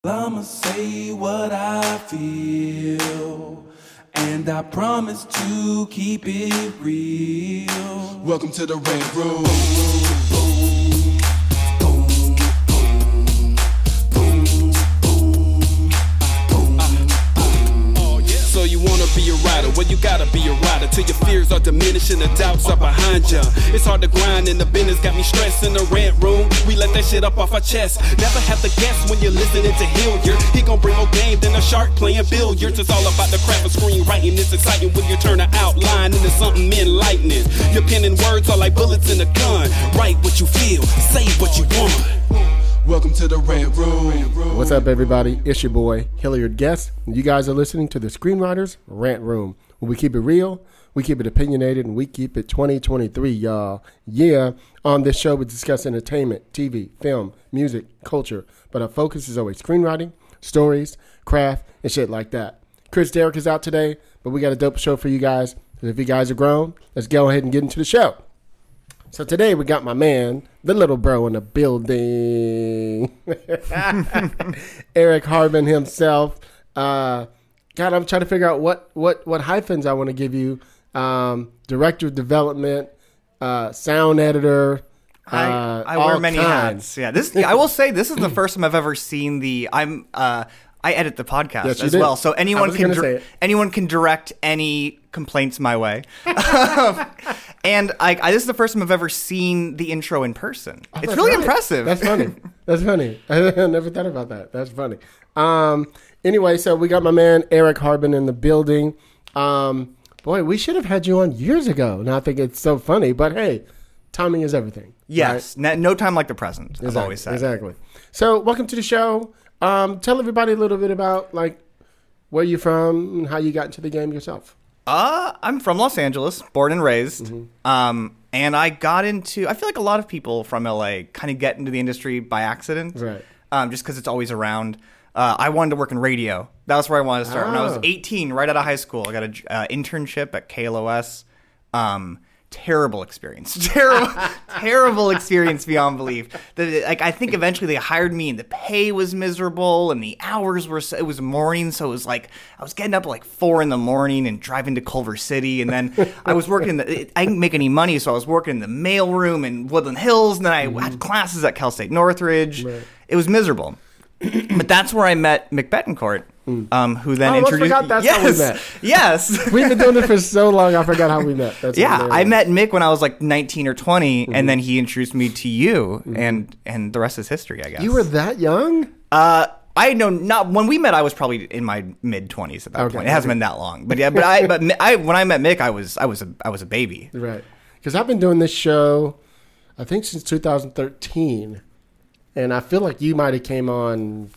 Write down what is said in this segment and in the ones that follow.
I'ma say what I feel, and I promise to keep it real. Welcome to the Rant Room. So you wanna be a rider, well you gotta be a rider till your fears are diminishing, the doubts are behind ya. It's hard to grind and the business got me stressed. In the Rant Room, we let that shit up off our chest. Never have to guess when you're listening to Hilliard. He gon' bring more game than a shark playing billiards. It's all about the craft of screenwriting. It's exciting when you turn an outline into something enlightening. Your pen and words are like bullets in a gun. Write what you feel, say what you want. Welcome to the Rant Room. What's up, everybody? It's your boy, Hilliard Guest. You guys are listening to the Screenwriters Rant Room, where we keep it real, we keep it opinionated, and we keep it 2023, y'all. Yeah, on this show, we discuss entertainment, TV, film, music, culture, but our focus is always screenwriting, stories, craft, and shit like that. Chris Derrick is out today, but we got a dope show for you guys. If you guys are grown, let's go ahead and get into the show. So today we got my man, the little bro in the building, Eric Harbin himself. God, I'm trying to figure out what hyphens I want to give you. Director of development, sound editor. I wear many hats. Yeah, I will say this is the first time I've ever seen I edit the podcast as well, so anyone can direct any complaints my way. And this is the first time I've ever seen the intro in person. It's really impressive. That's funny. That's funny. I never thought about that. That's funny. Anyway, so we got my man Eric Harbin in the building. Boy, we should have had you on years ago. Now I think it's so funny, but hey, timing is everything. Yes, right? No time like the present. Exactly, I've always said. Exactly. So welcome to the show. Tell everybody a little bit about like where you're from and how you got into the game yourself. I'm from Los Angeles, born and raised. Mm-hmm. And I got into, I feel like a lot of people from LA kind of get into the industry by accident. Right. Just because it's always around. I wanted to work in radio. That was where I wanted to start. When I was 18, right out of high school, I got an internship at KLOS. Terrible experience. Terrible experience beyond belief. I think eventually they hired me and the pay was miserable and the hours were, it was morning. So it was like, I was getting up at like 4 a.m. and driving to Culver City. And then I was working I didn't make any money. So I was working in the mailroom in Woodland Hills. And then I had classes at Cal State Northridge. Right. It was miserable. But that's where I met Mick Betancourt, who then introduced. I forgot that's how we met. Yes, we've been doing this for so long. I forgot how we met. That's I met Mick when I was like 19 or 20, and then he introduced me to you, and the rest is history, I guess. You were that young? I know not when we met. I was probably in my mid 20s at that point. It hasn't been that long, but yeah. But when I met Mick, I was a baby. Right, because I've been doing this show, I think since 2013. And I feel like you might have came on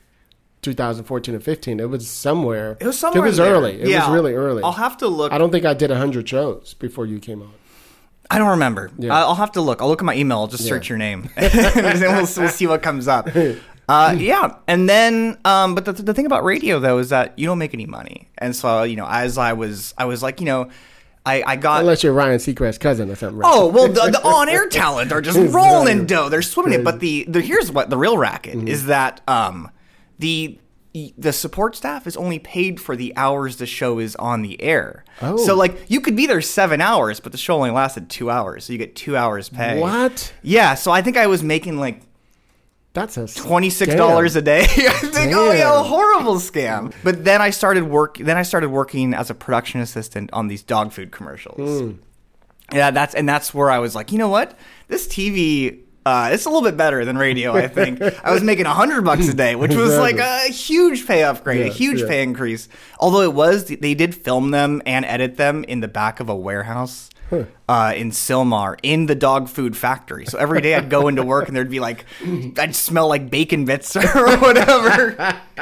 2014 or 15. It was somewhere. It was somewhere. It was early. It was really early. I'll have to look. I don't think I did 100 shows before you came on. I don't remember. Yeah. I'll have to look. I'll look at my email. I'll just search your name. And we'll see what comes up. Yeah. And then, but the thing about radio, though, is that you don't make any money. And so, as I was like, I got... Unless you're Ryan Seacrest's cousin or something. Right? Oh, well, the on-air talent are just rolling dough. They're swimming it. But here's what the real racket is that the support staff is only paid for the hours the show is on the air. Oh. So, like, you could be there 7 hours, but the show only lasted 2 hours. So you get 2 hours pay. What? Yeah, so I think I was making, like... That's a $26 a day. I think, oh yeah, a horrible scam. But then I started working as a production assistant on these dog food commercials. Yeah, that's where I was like, you know what? This TV, it's a little bit better than radio. I think I was making $100 a day, which was like a huge pay upgrade, a huge pay increase. Although they did film them and edit them in the back of a warehouse. In Sylmar, in the dog food factory. So every day I'd go into work and there'd be like, I'd smell like bacon bits or whatever.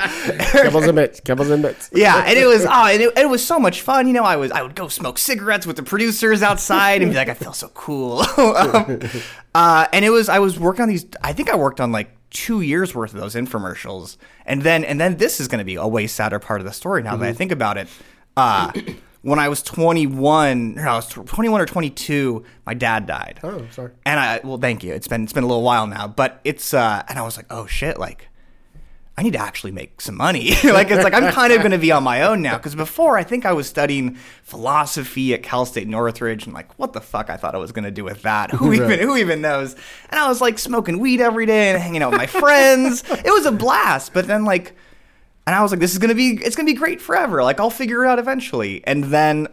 Kibbles and bits. Yeah, and it was so much fun. I would go smoke cigarettes with the producers outside and be like, I feel so cool. And I was working on these. I think I worked on like 2 years worth of those infomercials, and then this is going to be a way sadder part of the story now that I think about it. When I was 21 or 22, my dad died. Oh, sorry. And well, thank you. It's been a little while now, but and I was like, oh shit, like I need to actually make some money. Like, it's like, I'm kind of going to be on my own now. Because before, I think I was studying philosophy at Cal State Northridge. And like, what the fuck I thought I was going to do with that? Who even knows? And I was like smoking weed every day and hanging out with my friends. It was a blast. But then like, and I was like, it's going to be great forever. Like, I'll figure it out eventually. And then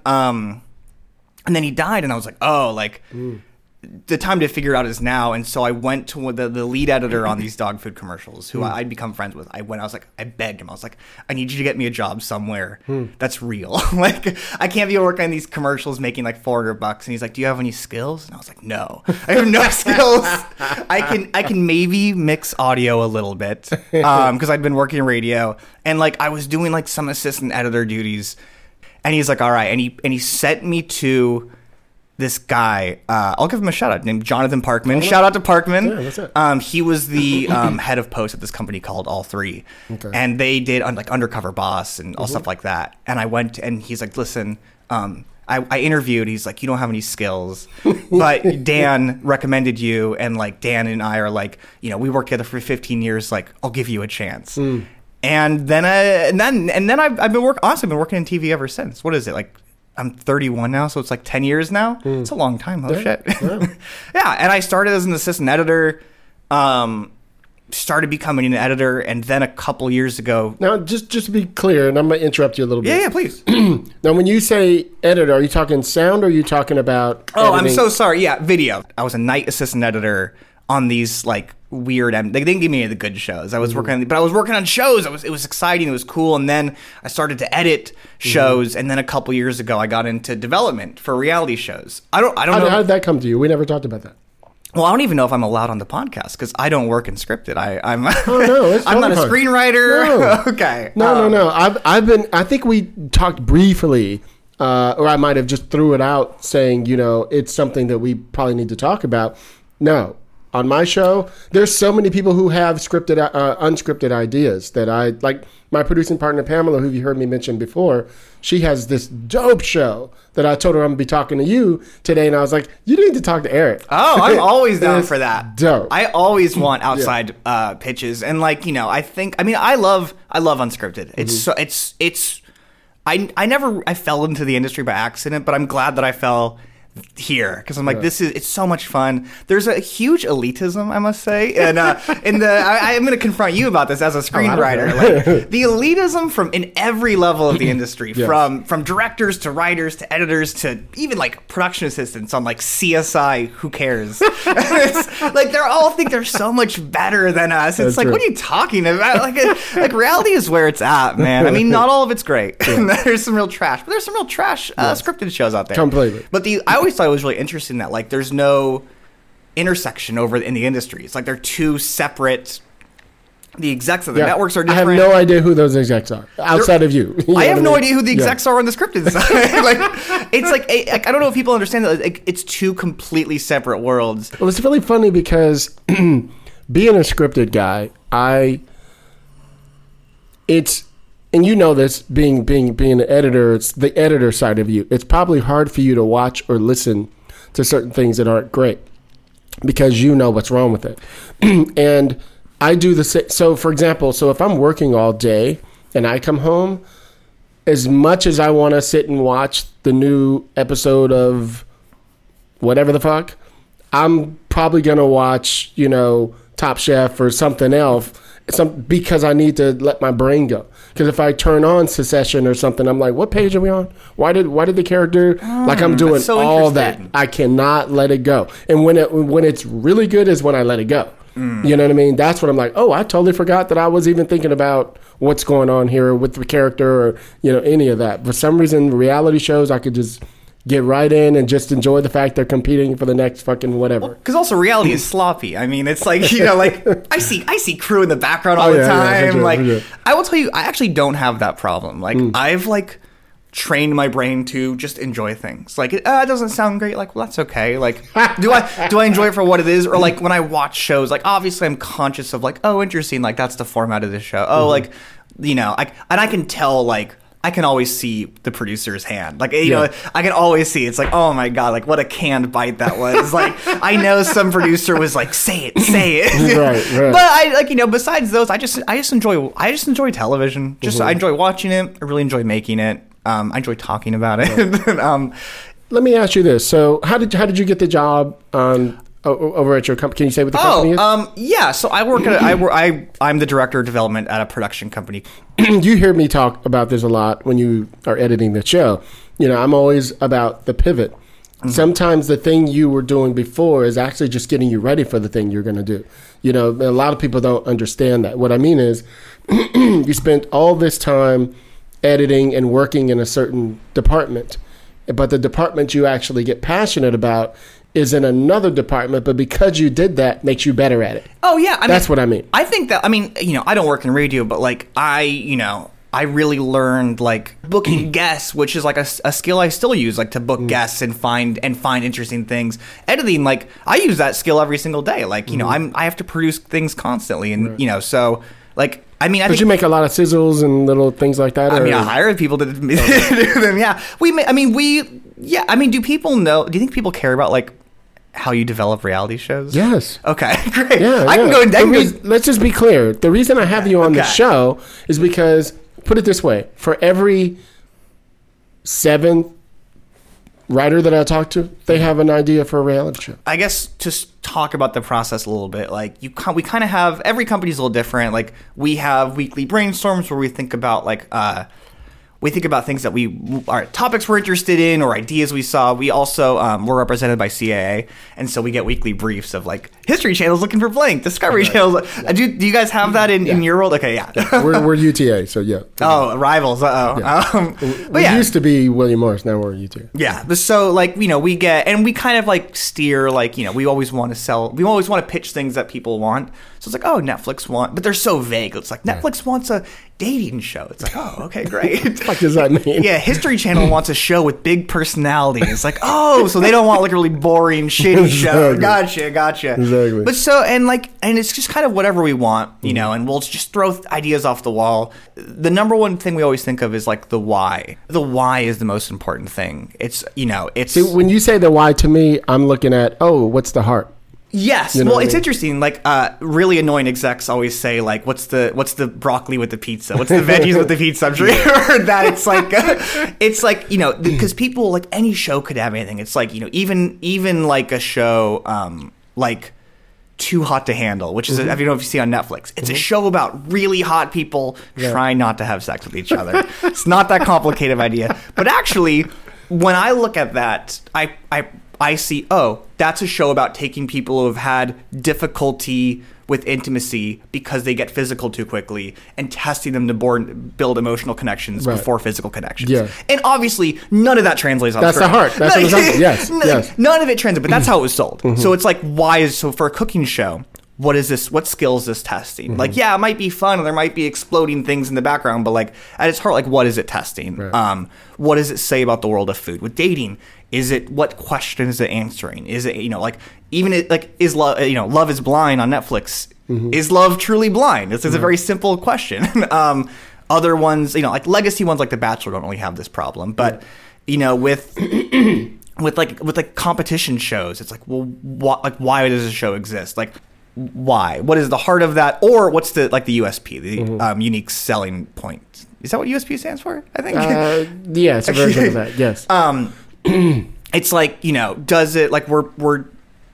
he died. And I was like, oh, like, the time to figure it out is now. And so I went to the lead editor on these dog food commercials, who I'd become friends with. I begged him. I was like, I need you to get me a job somewhere that's real. Like, I can't be working on these commercials making like $400. And he's like, do you have any skills? And I was like, no, I have no skills. I can maybe mix audio a little bit, because I'd been working in radio, and like I was doing like some assistant editor duties. And he's like, all right. And he sent me to this guy, I'll give him a shout out, named Jonathan Parkman. Shout out to Parkman. Yeah, that's it. He was the head of post at this company called All3. Okay. And they did like Undercover Boss and all stuff like that. And I went, and he's like, listen, I interviewed, he's like, you don't have any skills, but Dan recommended you. And like, Dan and I are like, you know, we worked together for 15 years. Like, I'll give you a chance. And then I've been working in TV ever since. What is it? Like, I'm 31 now, so it's like 10 years now. It's a long time. Oh, shit. Yeah. Yeah, and I started as an assistant editor, started becoming an editor, and then a couple years ago... Now, just to be clear, and I'm going to interrupt you a little bit. Yeah, please. Now, when you say editor, are you talking sound, or are you talking about editing? I'm so sorry. Yeah, video. I was a night assistant editor on these like weird, they didn't give me any of the good shows. I was working on shows. It was exciting. It was cool. And then I started to edit shows. And then a couple years ago, I got into development for reality shows. I don't know. How did that come to you? We never talked about that. Well, I don't even know if I'm allowed on the podcast because I don't work in scripted. I'm it's I'm not a fine. screenwriter. No. Okay. No. I think we talked briefly, or I might have just threw it out saying, you know, it's something that we probably need to talk about. No. On my show, there's so many people who have scripted, unscripted ideas that I like. My producing partner Pamela, who you heard me mention before, she has this dope show that I told her I'm gonna be talking to you today, and I was like, you need to talk to Eric. Oh, I'm always down for that. Dope. I always want outside pitches, and like, you know, I love unscripted. I fell into the industry by accident, but I'm glad that I fell here because I'm like, it's so much fun. There's a huge elitism, I must say, and I'm going to confront you about this as a screenwriter. Like, the elitism in every level of the industry, from directors to writers to editors to even like production assistants on like CSI. Who cares? It's like they all think they're so much better than us. It's like, what are you talking about? Like reality is where it's at, man. I mean, not all of it's great. There's some real trash, but there's some real trash scripted shows out there. Completely. But I always thought it was really interesting that like there's no intersection over in the industry. It's like they're two separate. The execs of the networks are different. I have no idea who those execs are outside of you. I have no idea who the execs are on the scripted side. Like, it's like I don't know if people understand that it's two completely separate worlds. Well, it's really funny because being a scripted guy, and you know this, being an editor, it's the editor side of you. It's probably hard for you to watch or listen to certain things that aren't great because you know what's wrong with it. And I do the same. So, for example, if I'm working all day and I come home, as much as I want to sit and watch the new episode of whatever the fuck, I'm probably going to watch, you know, Top Chef or something else because I need to let my brain go. Because if I turn on Succession or something, I'm like, what page are we on? Why did the character... like I'm doing all that. I cannot let it go. And when it's really good is when I let it go. You know what I mean? That's when I'm like, oh, I totally forgot that I was even thinking about what's going on here with the character or, you know, any of that. For some reason, reality shows, I could just get right in and just enjoy the fact they're competing for the next fucking whatever. Because also reality is sloppy. I mean, it's like, you know, like I see crew in the background all the time. For sure. I will tell you, I actually don't have that problem. Like I've like trained my brain to just enjoy things. Like it doesn't sound great. Like, well, that's okay. Like, do I enjoy it for what it is? Or like when I watch shows, like obviously I'm conscious of like, oh, interesting. Like that's the format of this show. Oh, like, you know, I can tell like I can always see the producer's hand. Like, you know, I can always see. It's like, oh my God, like what a canned bite that was. Like, I know some producer was like, say it. Right. But I like, you know, besides those, I just enjoy television. I enjoy watching it. I really enjoy making it. I enjoy talking about it. Let me ask you this. So how did you get the job over at your company? Can you say what the company is? Yeah. So I'm the director of development at a production company. You hear me talk about this a lot when you are editing the show. You know, I'm always about the pivot. Mm-hmm. Sometimes the thing you were doing before is actually just getting you ready for the thing you're going to do. You know, a lot of people don't understand that. What I mean is you spent all this time editing and working in a certain department, but the department you actually get passionate about is in another department, but because you did that, makes you better at it. Oh, yeah. That's what I mean. I think that, you know, I don't work in radio, but, like, I really learned, like, booking guests, which is, like, a skill I still use, like, to book guests and find interesting things. Editing, like, I use that skill every single day. Like, you know, I have to produce things constantly, and, you know, so, like, I think you make a lot of sizzles and little things like that? I hired people to do them, yeah. Do people know, do you think people care about, like, how you develop reality shows? Yes. Okay, great. Yeah, let's just be clear. The reason I have you on the show is because, put it this way, for every 7th writer that I talk to, they have an idea for a reality show. I guess to talk about the process a little bit, like we kind of have, every company's a little different. Like we have weekly brainstorms where we think about things that our topics we're interested in or ideas we saw. We also we're represented by CAA, and so we get weekly briefs of like History Channel's looking for blank, Discovery Channel's. Do you guys have that in your world? Okay, yeah. We're UTA, so yeah. Oh, rivals. But we used to be William Morris, now we're UTA. Yeah, but so like, you know, we get, and we kind of like steer, like, you know, we always want to pitch things that people want. So it's like, oh, Netflix but they're so vague. It's like Netflix wants a dating show. It's like, oh, okay, great. What the fuck does that mean? Yeah, History Channel wants a show with big personality. It's like, oh, so they don't want like a really boring, shitty show. Gotcha. Exactly. But so, and it's just kind of whatever we want, you know, and we'll just throw ideas off the wall. The number one thing we always think of is like the why. The why is the most important thing. It's, you know, See, when you say the why to me, I'm looking at, what's the heart? Yes. Well, it's interesting. Like, really annoying execs always say, like, what's the broccoli with the pizza? What's the veggies with the pizza? I'm sure you heard that. It's like, you know, because people, like, any show could have anything. It's like, you know, even like a show, like Too Hot to Handle, which is, if you see on Netflix, it's a show about really hot people trying not to have sex with each other. It's not that complicated of idea. But actually, when I look at that, I see, that's a show about taking people who have had difficulty with intimacy because they get physical too quickly and testing them to build emotional connections before physical connections. Yeah. And obviously, none of that translates on That's screen. the heart. That's what it's yes. None of it translates, but that's how it was sold. So it's like, so for a cooking show, what is this? What skills is this testing? Like, yeah, it might be fun and there might be exploding things in the background, but like at its heart, like, what is it testing? Right. What does it say about the world of food? With dating, what question is it answering? Is it, you know, like, even it, like, is love, you know, Love is Blind on Netflix? Is love truly blind? This is a very simple question. Other ones, you know, like legacy ones like The Bachelor don't really have this problem, but you know, with competition shows, it's like, well, why does a show exist? Like, why? What is the heart of that? Or what's the USP, the unique selling point? Is that what USP stands for? I think. Yeah, it's a version of that. Yes. It's like, you know, does it, like, we're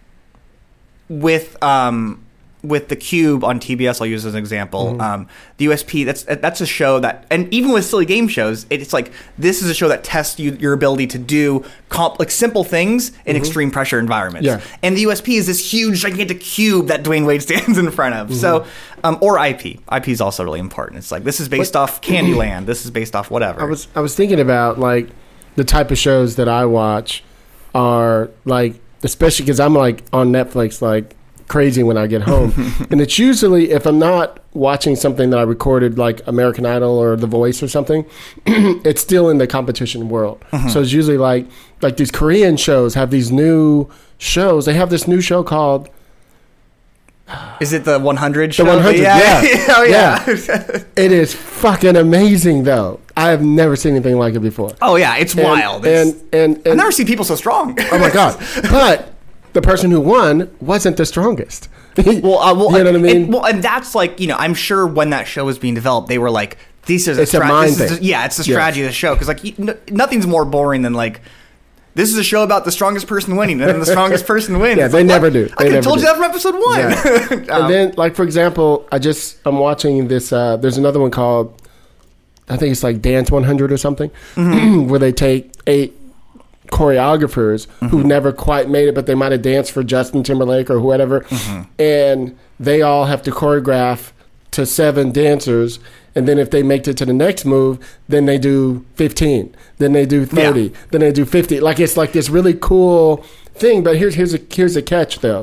with The Cube on TBS, I'll use as an example. The USP, that's a show that, and even with silly game shows, it's like, this is a show that tests your ability to do like simple things in extreme pressure environments. Yeah. And the USP is this huge, gigantic cube that Dwayne Wade stands in front of. So, or IP. IP is also really important. It's like, this is based off Candyland. This is based off whatever. I was thinking about, like, the type of shows that I watch are, like, especially because I'm, like, on Netflix, like, crazy when I get home. And it's usually, if I'm not watching something that I recorded, like American Idol or The Voice or something, it's still in the competition world. So it's usually like these Korean shows have these new shows. They have this new show called... Is it the 100 show? The 100, yeah. It is fucking amazing, though. I have never seen anything like it before. Oh yeah, it's wild. And I've never seen people so strong. Oh my god! But the person who won wasn't the strongest. Well, you know what I mean? And that's like, I'm sure when that show was being developed, they were like, "This is it's a mind thing." It's the strategy of the show because like nothing's more boring than like. This is a show about the strongest person winning, and then the strongest person wins. Yeah, they never do. I could have told you that from episode 1. Yeah. And then, like, for example, I'm watching this, there's another one called, I think it's like Dance 100 or something, where they take 8 choreographers who never quite made it, but they might have danced for Justin Timberlake or whoever, and they all have to choreograph to 7 dancers. And then if they make it to the next move, then they do 15, then they do 30, then they do 50. Like it's like this really cool thing. But here's a catch though.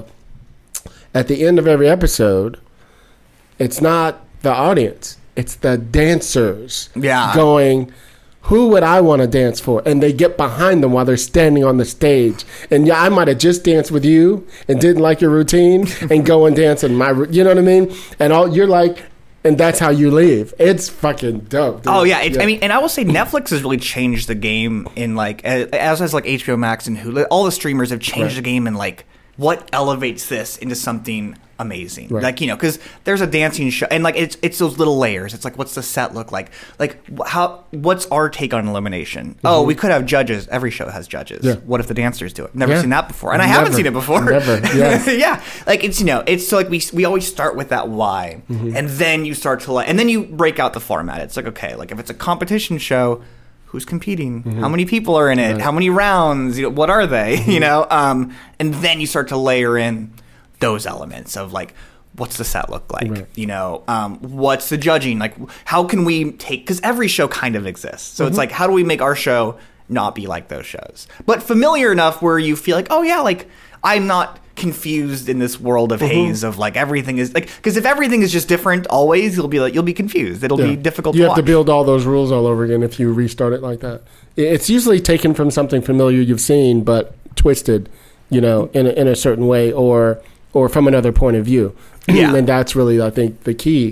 At the end of every episode, it's not the audience, it's the dancers going, who would I want to dance for? And they get behind them while they're standing on the stage. And I might have just danced with you and didn't like your routine and go and dance in my, you know what I mean? And you're like, and that's how you leave. It's fucking dope, dude. Oh yeah. I mean, and I will say Netflix has really changed the game in like, as has like HBO Max and Hulu. All the streamers have changed the game in like what elevates this into something amazing. Right. Like, because there's a dancing show and like it's those little layers. It's like, what's the set look like? Like what's our take on elimination? Oh, we could have judges. Every show has judges. Yeah. What if the dancers do it? Never seen that before. And I haven't seen it before. Never. Yes. Yeah. Like it's so like we always start with that why. And then you start to and then you break out the format. It's like, okay, like if it's a competition show, who's competing? How many people are in it? Right. How many rounds? What are they? And then you start to layer in those elements of like, what's the set look like? Right. What's the judging? Like, how can we because every show kind of exists. So it's like, how do we make our show not be like those shows? But familiar enough where you feel like, oh yeah, like I'm not confused in this world of haze of like everything is like, because if everything is just different always, you'll be confused. It'll be difficult to watch. You have to build all those rules all over again if you restart it like that. It's usually taken from something familiar you've seen but twisted, in a certain way or from another point of view. Yeah. And that's really, I think, the key.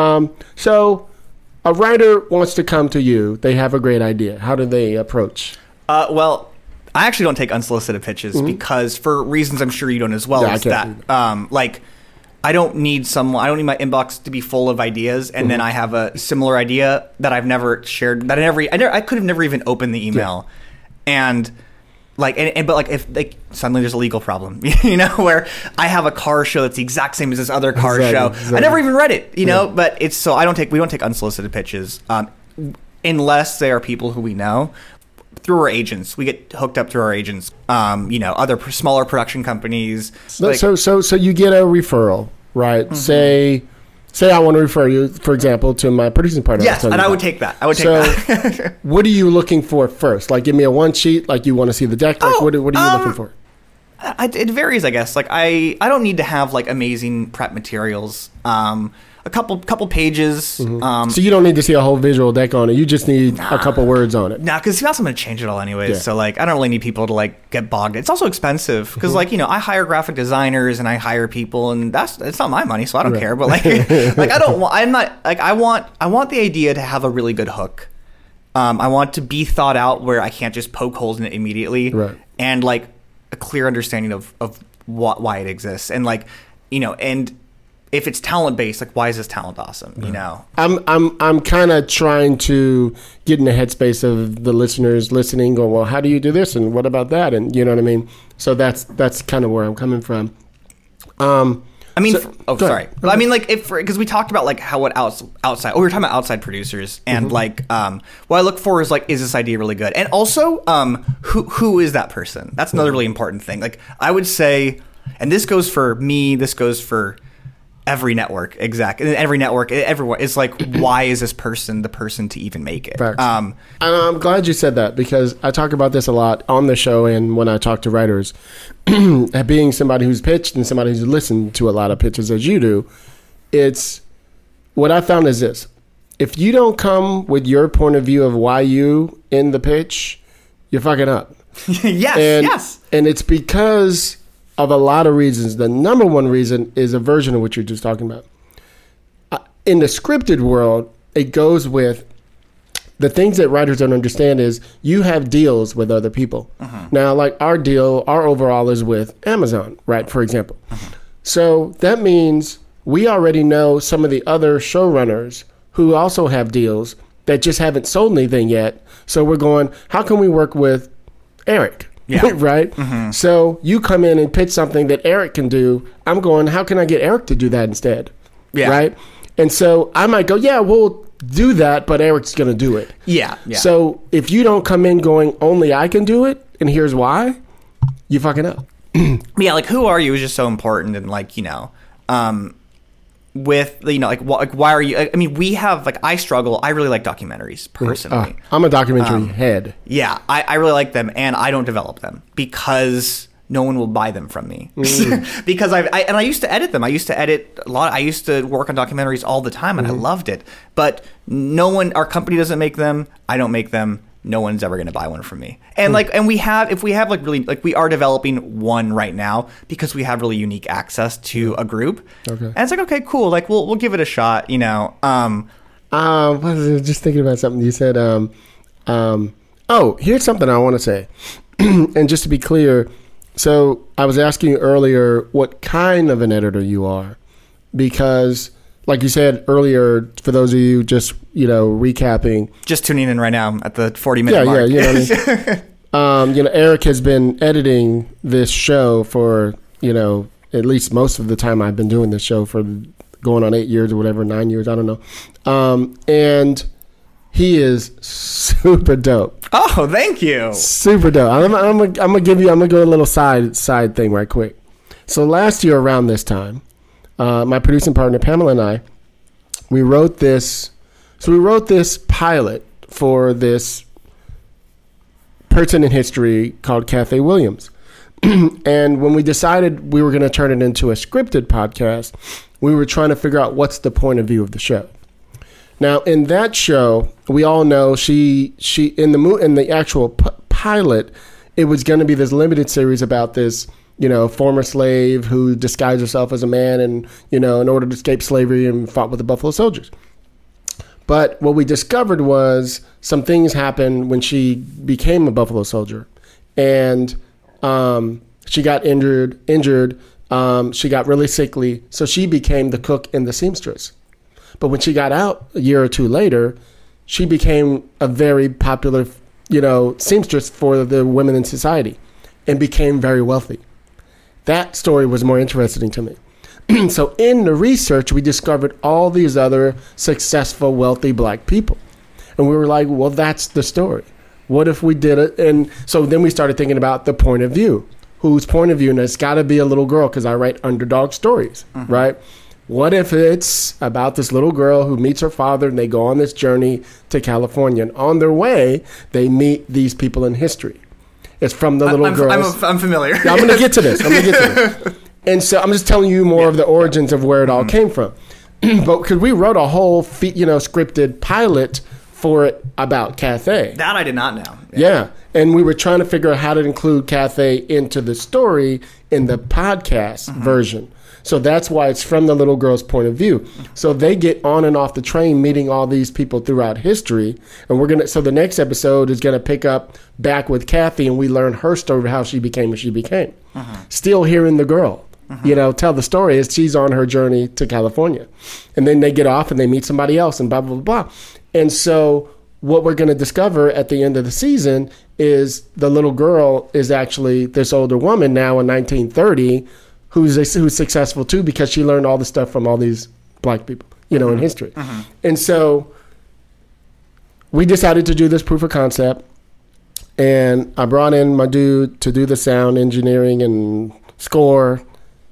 So a writer wants to come to you. They have a great idea. How do they approach? Well, I actually don't take unsolicited pitches because for reasons I'm sure you don't as well, is that I don't need my inbox to be full of ideas and then I have a similar idea that I've never shared, that I could have never even opened the email. And like, but like if like suddenly there's a legal problem, where I have a car show that's the exact same as this other car show. Exactly. I never even read it, but it's so we don't take unsolicited pitches unless they are people who we know. Through our agents, we get hooked up through our agents. Other smaller production companies. So you get a referral, right? Say I want to refer you, for example, to my producing partner. Yes, and I would take that. that. What are you looking for first? Like, give me a one sheet. Like, you want to see the deck. Like, what are you looking for? It varies, I guess. Like, I don't need to have like amazing prep materials. A couple pages. So you don't need to see a whole visual deck on it. You just need a couple words on it. Nah, because I'm going to change it all anyways. Yeah. So like, I don't really need people to like get bogged. It's also expensive because like I hire graphic designers and I hire people, and it's not my money, so I don't care. But like, I want the idea to have a really good hook. I want to be thought out where I can't just poke holes in it immediately, right. And like a clear understanding of why it exists, and like and. If it's talent based, like why is this talent awesome? I'm kind of trying to get in the headspace of the listeners listening, going, well, how do you do this, and what about that, and you know what I mean. So that's kind of where I'm coming from. Sorry, but I mean, like because we talked about like how outside. We were talking about outside producers, and like what I look for is like, is this idea really good, and also who is that person? That's another really important thing. Like I would say, and this goes for me. This goes for every network, exactly. Every network, everyone. It's like, why is this person the person to even make it? And I'm glad you said that because I talk about this a lot on the show and when I talk to writers. Being somebody who's pitched and somebody who's listened to a lot of pitches as you do, it's what I found is this. If you don't come with your point of view of why you in the pitch, you're fucking up. Yes. And it's because of a lot of reasons. The number one reason is a version of what you're just talking about. In the scripted world, it goes with the things that writers don't understand is you have deals with other people. Now, like our deal, our overall is with Amazon, right? For example. So that means we already know some of the other showrunners who also have deals that just haven't sold anything yet. So we're going, how can we work with Eric? Yeah. Right? So you come in and pitch something that Eric can do. I'm going, how can I get Eric to do that instead? Yeah. Right? And so I might go, yeah, we'll do that, but Eric's going to do it. Yeah. So if you don't come in going, only I can do it, and here's why, you fucking up. Yeah, like who are you is just so important, and like, with, like why are you, I mean, we have, like, I struggle, I really like documentaries personally. I'm a documentary head. Yeah, I really like them, and I don't develop them because no one will buy them from me. Because I used to edit them. I used to edit a lot. I used to work on documentaries all the time, and I loved it. But our company doesn't make them. I don't make them. No one's ever going to buy one from me. And if we have like really, like, we are developing one right now because we have really unique access to a group. Okay. And it's like, okay, cool. Like we'll give it a shot, Just thinking about something you said. Here's something I want to say. And just to be clear, so I was asking you earlier what kind of an editor you are, because like you said earlier, for those of you just, recapping. Just tuning in right now at the 40-minute mark. Yeah, what I mean? Eric has been editing this show for, at least most of the time I've been doing this show for going on 8 years or whatever, 9 years, I don't know. And he is super dope. Oh, thank you. Super dope. I'm gonna go a little side thing right quick. So last year around this time, my producing partner Pamela and I, we wrote this pilot for this person in history called Cathay Williams. And when we decided we were going to turn it into a scripted podcast, we were trying to figure out what's the point of view of the show. Now, in that show, we all know she in the actual pilot, it was going to be this limited series about this, former slave who disguised herself as a man and, in order to escape slavery and fought with the Buffalo Soldiers. But what we discovered was some things happened when she became a Buffalo Soldier, and she got injured. She got really sickly, so she became the cook and the seamstress. But when she got out a year or two later, she became a very popular, seamstress for the women in society and became very wealthy. That story was more interesting to me. So in the research, we discovered all these other successful, wealthy black people. And we were like, well, that's the story. What if we did it? And so then we started thinking about the point of view. Whose point of view? And it's got to be a little girl, because I write underdog stories, right? What if it's about this little girl who meets her father and they go on this journey to California, and on their way, they meet these people in history. It's from the little girls. I'm familiar. Yeah, I'm going to get to this. And so I'm just telling you more of the origins of where it all came from. But because we wrote a whole, scripted pilot for it about Cathay. That I did not know. Yeah. And we were trying to figure out how to include Cathay into the story in the podcast version. So that's why it's from the little girl's point of view. So they get on and off the train meeting all these people throughout history. And so the next episode is going to pick up back with Kathy, and we learn her story of how she became what she became. Still hearing the girl, tell the story as she's on her journey to California. And then they get off and they meet somebody else and blah, blah, blah, blah. And so what we're going to discover at the end of the season is the little girl is actually this older woman now in 1930 who's successful too, because she learned all the stuff from all these black people, in history. And so we decided to do this proof of concept, and I brought in my dude to do the sound engineering and score.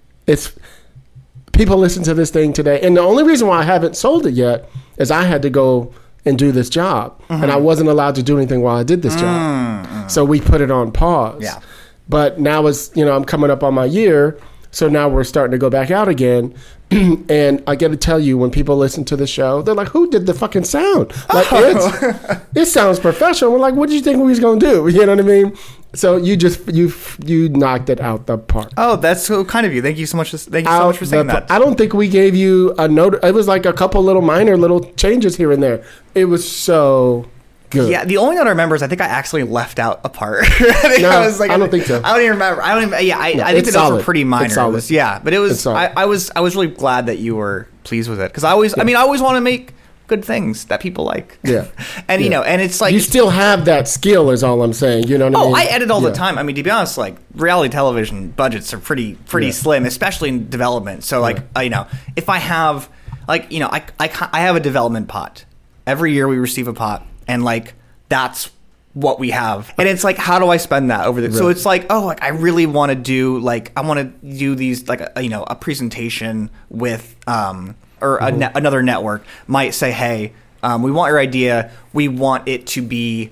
People listen to this thing today, and the only reason why I haven't sold it yet is I had to go and do this job, and I wasn't allowed to do anything while I did this job. So we put it on pause. Yeah. But now I'm coming up on my year, so now we're starting to go back out again. And I got to tell you, when people listen to the show, they're like, "Who did the fucking sound? Like, it sounds professional." We're like, "What did you think we was gonna do?" You know what I mean? So you knocked it out the park. Oh, that's so kind of you. Thank you so much. Thank you so much for saying that. I don't think we gave you a note. It was like a couple minor little changes here and there. It was so good. Yeah, the only one I remember is I think I actually left out a part. No, I don't think so. I don't even remember. I think that those were pretty minor. It's solid. Yeah, but it was. I was really glad that you were pleased with it because I always want to make good things that people like. Yeah. And you know, and it's like you still have that skill is all I'm saying. You know what I mean? I edit all the time. I mean, to be honest, like reality television budgets are pretty slim, especially in development. So like, you know, if I have like, you know, I have a development pot. Every year we receive a pot and like that's what we have. And it's like, how do I spend that over the so it's like, oh, like I really want to do like I want to do these like you know, a presentation with or another network might say, hey, we want your idea. We want it to be,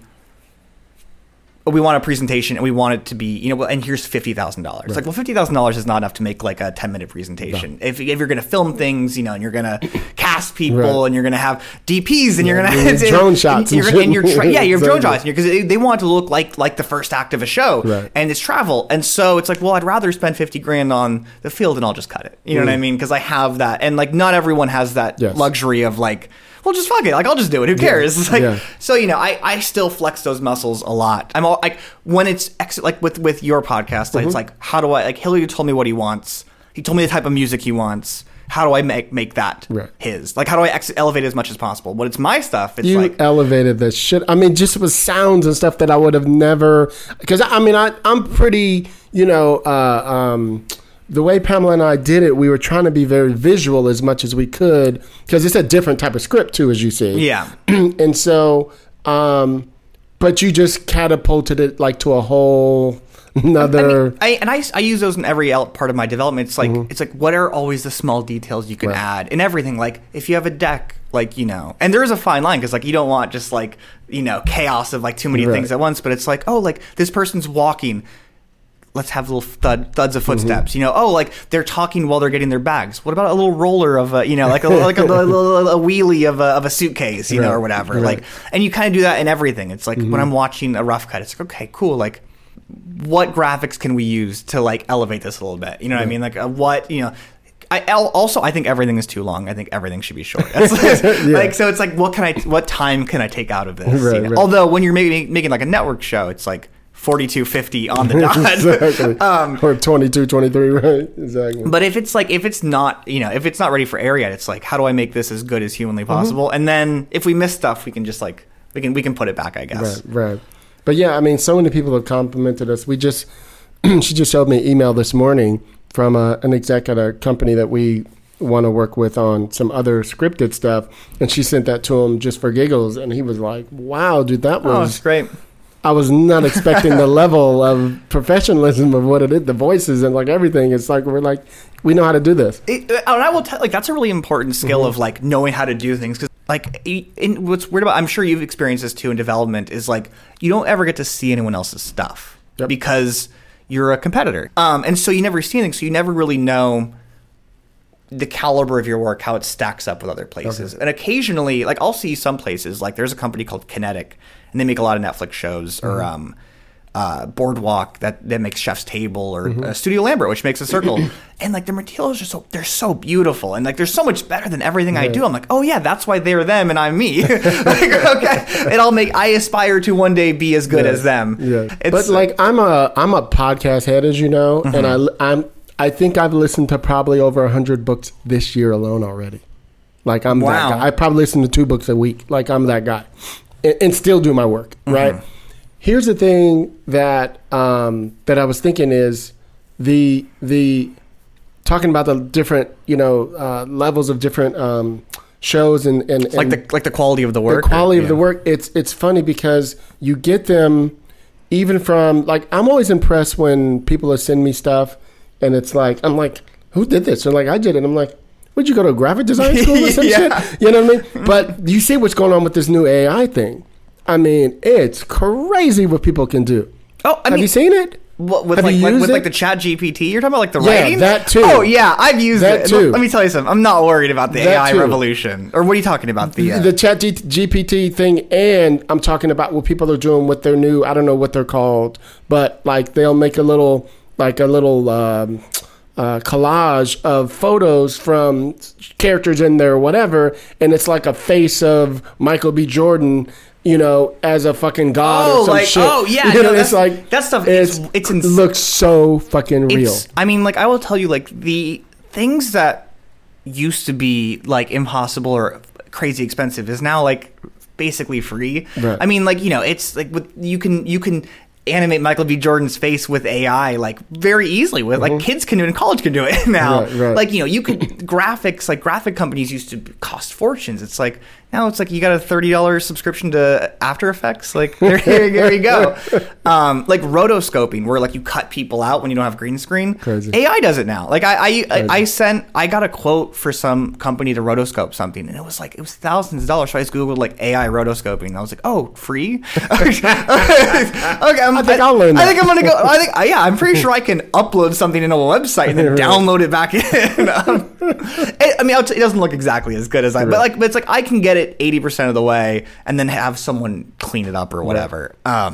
we want a presentation and we want it to be, you know, and here's $50,000. Right. Like, well, $50,000 is not enough to make like a 10-minute presentation. No. If you're going to film things, you know, and you're going to cast people and you're going to have DPs and you're going to have drone shots you have drone shots because they want it to look like the first act of a show and it's travel. And so it's like, well, I'd rather spend $50,000 on the field and I'll just cut it. You know what I mean? Because I have that. And like, not everyone has that luxury of like, well, just fuck it. Like, I'll just do it. Who cares? It's like, so, you know, I still flex those muscles a lot. I'm all like, when it's like with your podcast, like, it's like, how do I, like, Hilliard told me what he wants. He told me the type of music he wants. How do I make that his? Like, how do I elevate it as much as possible? When it's my stuff, it's like. You elevated the shit. I mean, just with sounds and stuff that I would have never, because I mean, I'm pretty, you know, the way Pamela and I did it, we were trying to be very visual as much as we could because it's a different type of script too, as you see. Yeah. And so, but you just catapulted it like to a whole another. I use those in every part of my development. It's like it's like what are always the small details you can add in everything. Like if you have a deck, like, you know, and there is a fine line because like you don't want just like, you know, chaos of like too many things at once. But it's like, oh, like this person's walking. Let's have little thuds of footsteps, you know. Oh, like they're talking while they're getting their bags. What about a little roller of a, you know, like a wheelie of a suitcase, you know, or whatever. Like, and you kind of do that in everything. It's like when I'm watching a rough cut, it's like, okay, cool. Like, what graphics can we use to like elevate this a little bit? You know what I mean? Like, what, you know. I think everything is too long. I think everything should be short. Like, so it's like, what time can I take out of this? You know? Although when you're making like a network show, it's like 42:50 on the dot. Exactly. Or 22:23, right? Exactly. But if it's not, you know, if it's not ready for air yet, it's like, how do I make this as good as humanly possible? And then if we miss stuff, we can just like we can put it back, I guess. Right. But yeah, I mean, so many people have complimented us. We just she just showed me an email this morning from an exec at a company that we want to work with on some other scripted stuff, and she sent that to him just for giggles, and he was like, "Wow, dude, that was that's great." I was not expecting the level of professionalism of what it is, the voices and like everything. It's like we're like, we know how to do this. And I will tell, like, that's a really important skill of like knowing how to do things. Because like, what's weird about, I'm sure you've experienced this too in development, is like you don't ever get to see anyone else's stuff because you're a competitor, and so you never see anything. So you never really know the caliber of your work, how it stacks up with other places. And occasionally, like, I'll see some places, like there's a company called Kinetic, and they make a lot of Netflix shows, or Boardwalk that makes Chef's Table, or Studio Lambert, which makes A Circle. And like, their materials are they're so beautiful, and like they're so much better than everything I do. I'm like, oh yeah, that's why they're them and I'm me. Like, okay, and I aspire to one day be as good as them. Yeah. But like, I'm a podcast head, as you know, and I think I've listened to probably over 100 books this year alone already. Like, I'm that guy. I probably listen to 2 books a week. Like, I'm that guy. And still do my work, right? Here's the thing that that I was thinking is the talking about the different, you know, levels of different shows and like the quality of the work. The quality of the work. It's funny because you get them even from, like, I'm always impressed when people send me stuff. And it's like, I'm like, who did this? They're like, I did it. I'm like, would you go to a graphic design school or some shit? You know what I mean? But you see what's going on with this new AI thing. I mean, it's crazy what people can do. Oh, have you seen it? What, with like the Chat GPT? You're talking about like the writing? Yeah, that too. Oh, yeah, I've used that it. Too. Let me tell you something. I'm not worried about the AI revolution. Or what are you talking about? The Chat GPT thing, and I'm talking about what people are doing with their new, I don't know what they're called, but like they'll make a little collage of photos from characters in there or whatever, and it's like a face of Michael B. Jordan, as a fucking god or some like, shit. oh yeah, it's like that stuff. It's looks so fucking real. I mean, like, I will tell you, like, the things that used to be like impossible or crazy expensive is now like basically free. Right. I mean, like, it's like you can animate Michael B. Jordan's face with AI like very easily. With like kids can do it and college can do it now. Right. Like, you could graphics, like graphic companies used to cost fortunes. It's like now it's like you got a $30 subscription to After Effects. Like there you go. Like rotoscoping, where like you cut people out when you don't have green screen. Crazy. AI does it now. Like I got a quote for some company to rotoscope something, and it was thousands of dollars. So I just googled like AI rotoscoping, and I was like, oh, free? Okay, I think I'll learn that. I think I'm gonna go. I'm pretty sure I can upload something into a website and then download it back in. It doesn't look exactly as good as but it's like I can get it 80% of the way and then have someone clean it up or whatever.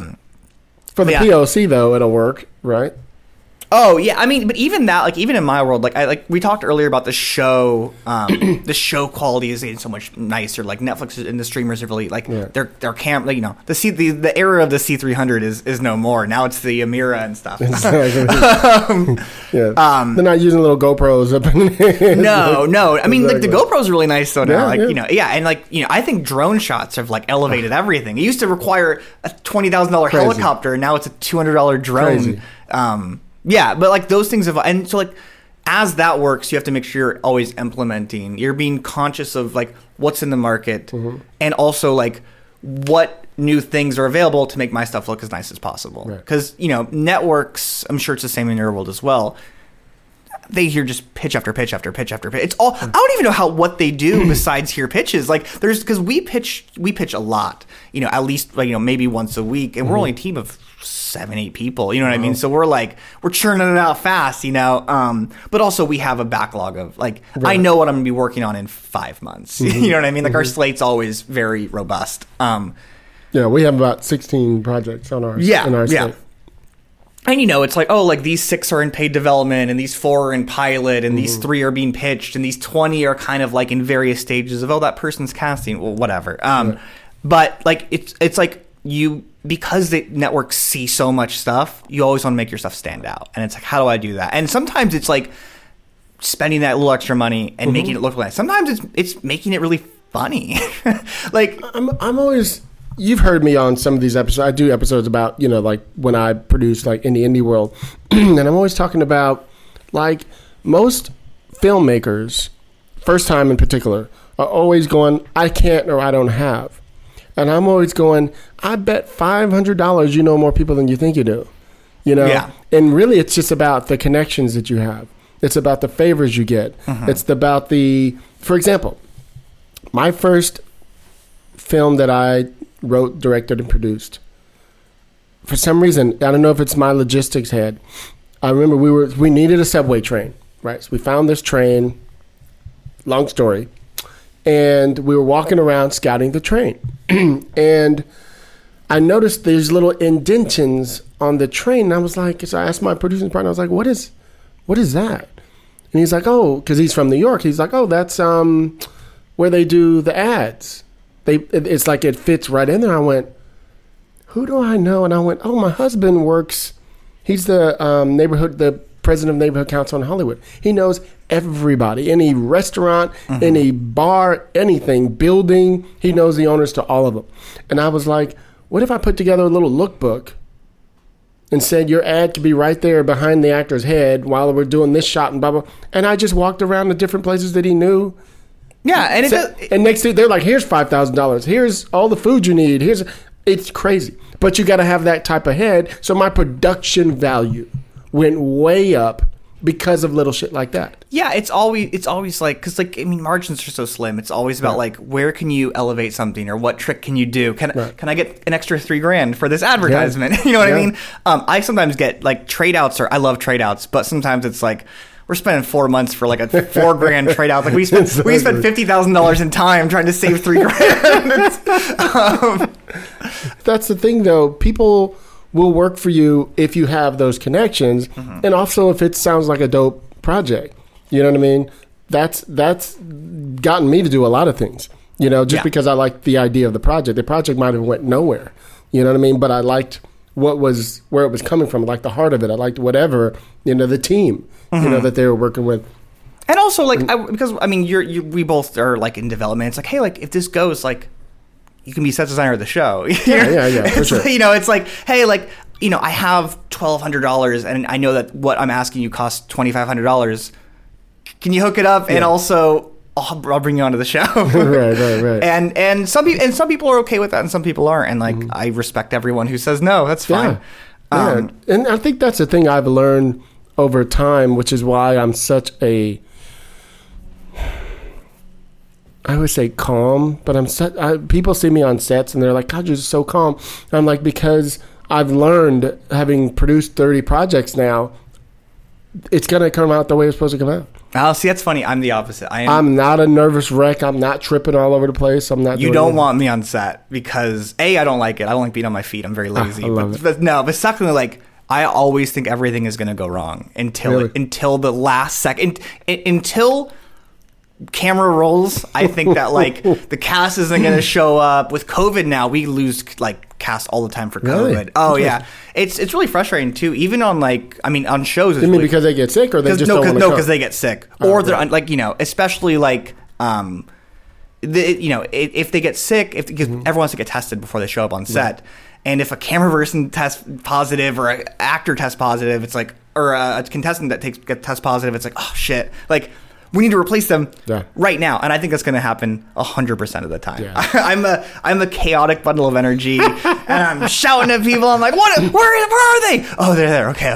For the POC though, it'll work, right? Oh yeah, I mean, but even that, like, even in my world, like we talked earlier about the show, the show quality is getting so much nicer. Like Netflix and the streamers are really like their camera, like, the era of the C300 is no more. Now it's the Amira and stuff. Exactly. They're not using little GoPros up in No. I mean, like the GoPros are really nice though now. And like I think drone shots have like elevated everything. It used to require a $20,000 helicopter, and now it's a $200 drone. Crazy. Yeah, but like those things have, and so like as that works, you have to make sure you're always implementing. You're being conscious of like what's in the market, and also like what new things are available to make my stuff look as nice as possible. Because networks, I'm sure it's the same in your world as well. They hear just pitch after pitch after pitch after pitch. It's all, I don't even know what they do besides hear pitches. Like because we pitch a lot. At least maybe once a week, and we're only a team of 7-8 people, you know what I mean? So we're churning it out fast, but also we have a backlog of I know what I'm gonna be working on in 5 months. You know what I mean? Like our slate's always very robust. We have about 16 projects on our slate. And it's like, these 6 are in paid development, and these 4 are in pilot, and these 3 are being pitched, and these 20 are kind of like in various stages of, that person's casting, well, whatever. But like it's like because the networks see so much stuff, you always want to make your stuff stand out. And it's like, how do I do that? And sometimes it's like spending that little extra money and making it look nice. Sometimes it's making it really funny. Like I'm always, you've heard me on some of these episodes. I do episodes about, like when I produce like in the indie world. And I'm always talking about like most filmmakers, first time in particular, are always going, I can't or I don't have. And I'm always going, I bet $500 you know more people than you think you do. Yeah. And really it's just about the connections that you have. It's about the favors you get. It's about for example, my first film that I wrote, directed, and produced, for some reason, I don't know if it's my logistics head, I remember we needed a subway train, right? So we found this train, long story, and we were walking around scouting the train. And I noticed these little indentions on the train, and I was like, so I asked my producing partner, I was like, what is that? And he's like, oh, because he's from New York. He's like, oh, that's where they do the ads. It's like it fits right in there. I went, who do I know? And I went, oh, my husband works. He's the president of Neighborhood Council in Hollywood. He knows everybody, any restaurant, any bar, anything, building. He knows the owners to all of them. And I was like, what if I put together a little lookbook and said your ad could be right there behind the actor's head while we're doing this shot and blah, blah. And I just walked around the different places that he knew. Yeah. And next thing, they're like, here's $5,000. Here's all the food you need. It's crazy. But you got to have that type of head. So my production value went way up because of little shit like that. Yeah, it's always like, because like, I mean, margins are so slim. It's always about like, where can you elevate something, or what trick can you do? Can I get an extra $3,000 for this advertisement? You know what I mean? I sometimes get like trade outs, or I love trade outs, but sometimes it's like, we're spending 4 months for like a $4,000 trade out. Like we spent $50,000 in time trying to save $3,000. That's the thing, though. People will work for you if you have those connections, and also if it sounds like a dope project. You know what I mean? That's gotten me to do a lot of things. You know, just Yeah. because I liked the idea of the project. The project might have went nowhere. You know what I mean? But I liked where it was coming from. I liked the heart of it. I liked whatever, you know, the team, you know, that they were working with. And also, like, because I mean, we both are like in development. It's like, hey, like if this goes, like, you can be set designer of the show. Yeah, for sure. You know, it's like, hey, like, you know, I have $1,200, and I know that what I'm asking you costs $2,500. Can you hook it up? And also, I'll bring you onto the show. Right. And some people are okay with that, and some people aren't. And like, I respect everyone who says no. That's fine. Yeah. And I think that's the thing I've learned over time, which is why I'm such a, I would say calm, but people see me on sets and they're like, God, you're just so calm. And I'm like, because I've learned, having produced 30 projects now, it's going to come out the way it's supposed to come out. Oh, see, that's funny. I'm the opposite. I'm not a nervous wreck. I'm not tripping all over the place. I'm not. You don't want me on set because A, I don't like it. I don't like being on my feet. I'm very lazy. I love it. But secondly, like, I always think everything is going to go wrong until the last second, until camera rolls. I think that like the cast isn't going to show up. With COVID now, we lose like cast all the time for COVID. Really? Oh yeah, it's really frustrating too. Even on like, I mean, on shows. You mean because they get sick, or they just don't want to come? because they get sick, or they're like, you know, especially like you know, if they get sick, because everyone wants to get tested before they show up on set. Right. And if a camera person tests positive or an actor tests positive, it's like, or a contestant that gets test positive, it's like, oh shit, like we need to replace them right now. And I think that's going to happen 100% of the time. Yeah. I'm a chaotic bundle of energy, and I'm shouting at people. I'm like, where are they? Oh, they're there. Okay.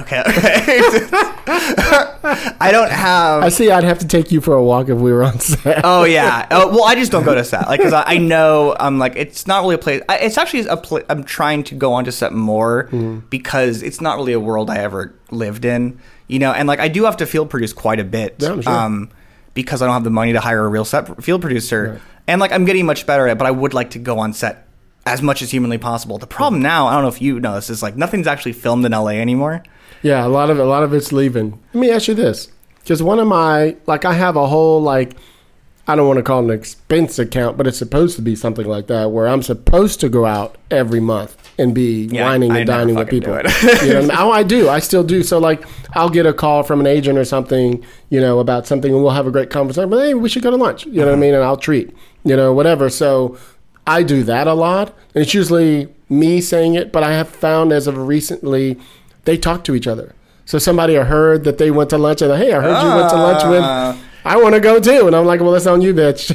I don't have. I see. I'd have to take you for a walk if we were on set. Oh yeah. Well, I just don't go to set, like, because I know I'm like, it's not really a place. It's actually a place. I'm trying to go onto set more because it's not really a world I ever lived in, you know. And like, I do have to field produce quite a bit. Yeah, I'm sure. Because I don't have the money to hire a real field producer. Right. And like, I'm getting much better at it, but I would like to go on set as much as humanly possible. The problem now, I don't know if you know this, is like nothing's actually filmed in LA anymore. Yeah, a lot of it's leaving. Let me ask you this. Because one of my, like, I have a whole, like, I don't want to call it an expense account, but it's supposed to be something like that, where I'm supposed to go out every month and be whining and dining with people. You know, I do. I still do. So, like, I'll get a call from an agent or something, you know, about something, and we'll have a great conversation. But, hey, we should go to lunch. You know what I mean? And I'll treat, you know, whatever. So I do that a lot. And it's usually me saying it, but I have found as of recently, they talk to each other. So somebody heard that they went to lunch, and hey, I heard you went to lunch with... I want to go too. And I'm like, well, that's on you, bitch.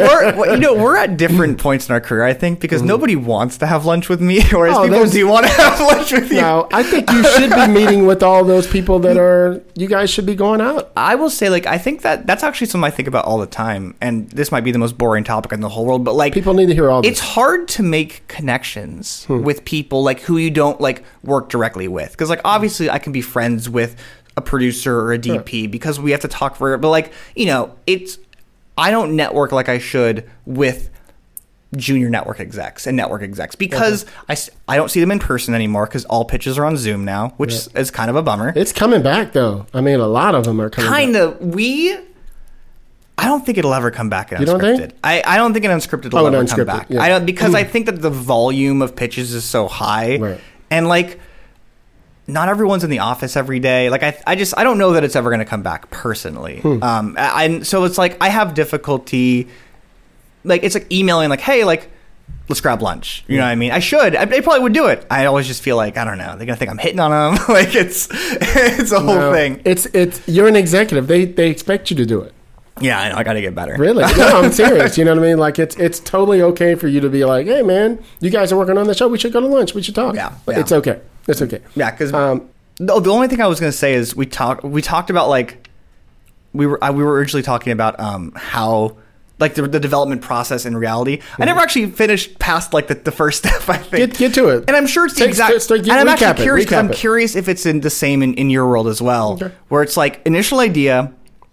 we're at different points in our career, I think, because nobody wants to have lunch with me, whereas people do want to have lunch with you. No, I think you should be meeting with all those people that you guys should be going out. I will say, like, I think that's actually something I think about all the time. And this might be the most boring topic in the whole world, but like, people need to hear all this. It's hard to make connections with people like who you don't like work directly with. Because like, obviously I can be friends with a producer or a DP because we have to talk for it. But like, you know, I don't network like I should with junior network execs and network execs because I don't see them in person anymore because all pitches are on Zoom now, which is kind of a bummer. It's coming back though. I mean, a lot of them are coming back. I don't think it'll ever come back in unscripted. You don't think? I don't think an unscripted will ever come back. Yeah. I think that the volume of pitches is so high, and like, not everyone's in the office every day. Like, I don't know that it's ever going to come back personally. So it's like, I have difficulty, like, it's like emailing, like, hey, like, let's grab lunch. You know what I mean? I should. They probably would do it. I always just feel like, I don't know, they're going to think I'm hitting on them. Like, it's a whole thing. You're an executive. They expect you to do it. Yeah, I know. I got to get better. Really? No, I'm serious. You know what I mean? Like, it's totally okay for you to be like, hey, man, you guys are working on the show. We should go to lunch. We should talk. Yeah. It's okay. It's okay. Yeah, because the only thing I was going to say is we talked about, like, we were originally talking about how, like, the development process in reality. I never actually finished past, like, the first step, I think. Get to it. And I'm sure it's the exact... And I'm actually curious, because I'm curious if it's in the same in your world as well, where it's, like, initial idea,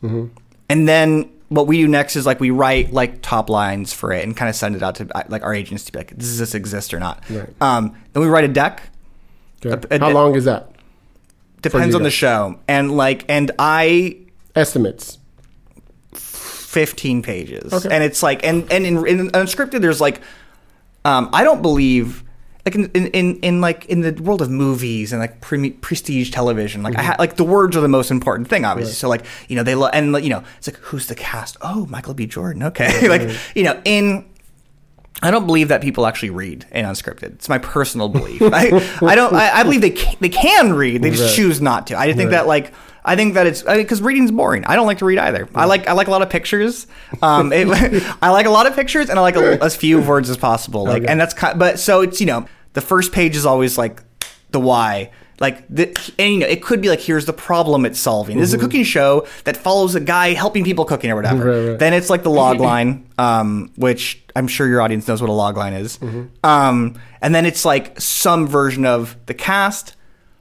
and then what we do next is, like, we write, like, top lines for it and kind of send it out to, like, our agents to be like, does this exist or not? Right. Then we write a deck. Okay. How long is that? Depends on the show. And, like, I... Estimates. 15 pages. Okay. And it's like, and in unscripted, there's like, I don't believe, like in the world of movies and like prestige television, like like the words are the most important thing, obviously. Right. So like, you know, and you know, it's like, who's the cast? Oh, Michael B. Jordan. Okay. Like, you know, I don't believe that people actually read in unscripted. It's my personal belief. I believe they can read. They just choose not to. I think that like, I think that it's because reading's boring. I don't like to read either. I like a lot of pictures. I like a lot of pictures, and I like as few words as possible. Like, and that's but so it's, you know, the first page is always like the why. Like, and you know, it could be like, here's the problem it's solving. This is a cooking show that follows a guy helping people cooking or whatever. Right. Then it's like the log line, which I'm sure your audience knows what a log line is. And then it's like some version of the cast,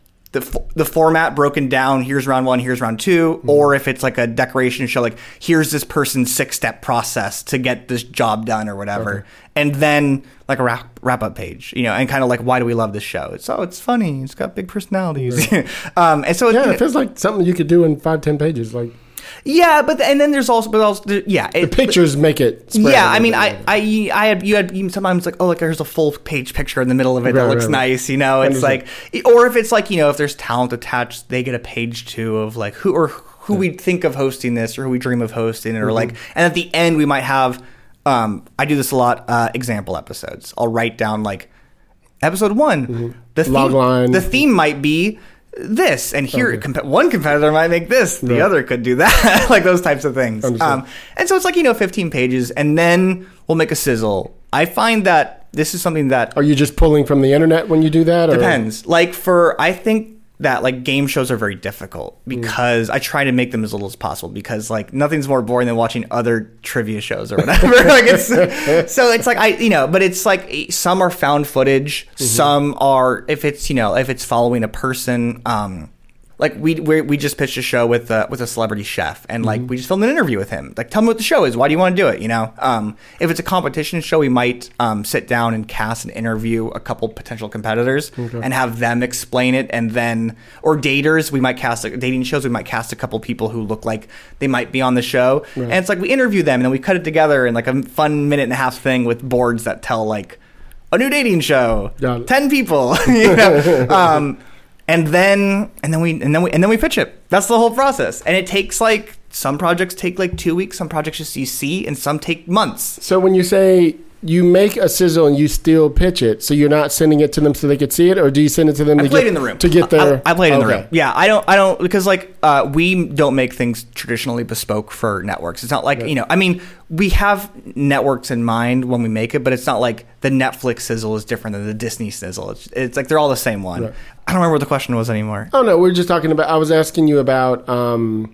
the format broken down. Here's round 1, here's round 2. Or if it's like a decoration show, like, here's this person's 6-step process to get this job done or whatever. Okay. And then like a wrap up page, you know, and kind of like, why do we love this show? It's funny. It's got big personalities. Right. And so it feels like something you could do in 5-10 pages. Like, yeah, and then there's also, the pictures make it. Yeah, I mean, you had sometimes like, oh, like there's a full page picture in the middle of it that looks nice, you know. It's like, or if it's like, you know, if there's talent attached, they get a page 2 of like who we think of hosting this, or who we dream of hosting it, or like, and at the end we might have, I do this a lot, example episodes. I'll write down like episode 1, the theme might be this, and here one competitor might make this, the other could do that. Like those types of things. And so it's like, you know, 15 pages, and then we'll make a sizzle. I find that this is something that... Are you just pulling from the internet when you do that? Or? Depends. Like I think that like game shows are very difficult because I try to make them as little as possible, because like nothing's more boring than watching other trivia shows or whatever. Like so it's like but it's like some are found footage, some are, if it's following a person, like we just pitched a show with a celebrity chef, and like we just filmed an interview with him. Like, tell me what the show is. Why do you want to do it? You know, if it's a competition show, we might sit down and cast and interview a couple potential competitors and have them explain it, and then, or daters, we might cast dating shows. We might cast a couple people who look like they might be on the show, and it's like we interview them and then we cut it together in like a fun 1.5-minute thing with boards that tell like a new dating show, 10 people. You know? And then we pitch it. That's the whole process. And it takes like, some projects take like 2 weeks, some projects just you see, and some take months. So when you say you make a sizzle and you still pitch it, so you're not sending it to them so they could see it, or do you send it to them I played in the room to get their... I played in the room. Yeah, I don't because like we don't make things traditionally bespoke for networks. It's not like, you know, I mean, we have networks in mind when we make it, but it's not like the Netflix sizzle is different than the Disney sizzle. It's like they're all the same one. Right. I don't remember what the question was anymore. Oh no, we're just talking about, I was asking you about what